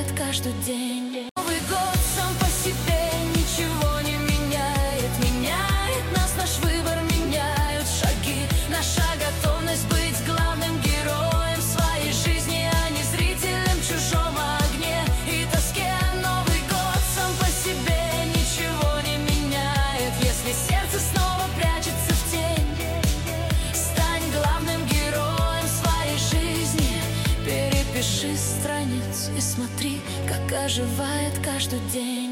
каждый день. Новый год сам по себе ничего не меняет. Меняет нас наш выбор, меняют шаги. Наша готовность быть главным героем своей жизни, а не зрителем в чужом огне и тоске. Новый год сам по себе ничего не меняет. Если сердце снова прячется в тень, стань главным героем своей жизни. Перепиши страницу и смотри, как оживает каждый день.